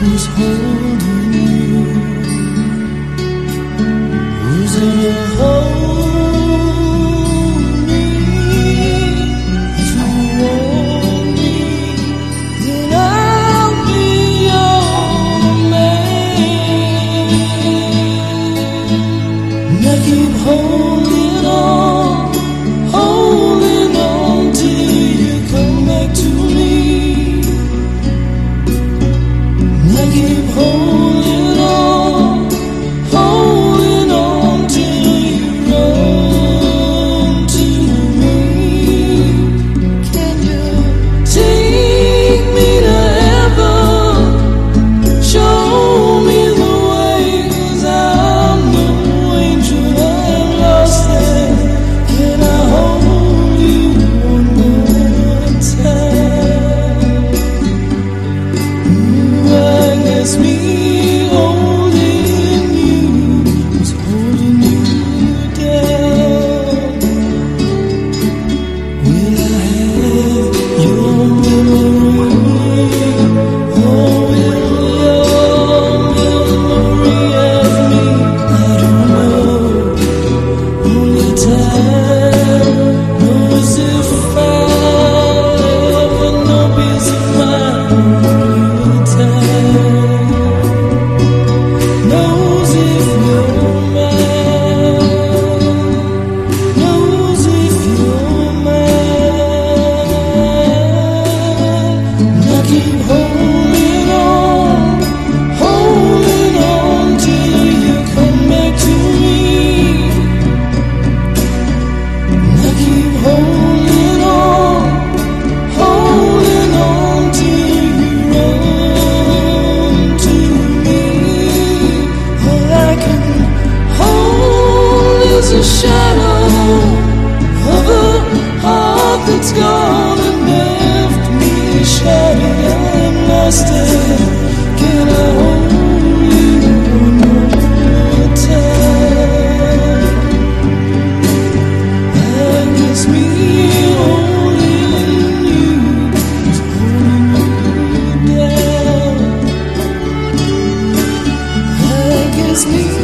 who's holding you, who's gonna hold me, to warm me, then I'll be your man. And I keep holding on till you come back to me. I keep holding on till you run to me. Can you take me to heaven? Show me the way, 'cause I'm no angel, I'm lost there. Can I hold you one more time? It's me holding you, who's holding you down. Will I have your memory? Or will your memory have me? I don't know. Only time knows if I'll ever know peace of mind. Only time knows if you're mine, knows if you're mine. And I keep holding on till you come back to me. And I keep holding on till you run to me. All I can hold is a shadow of a heart that's gone and left me shattered. I'm lost there. Can I hold you one more time? I guess me holding you is holding you down. I guess me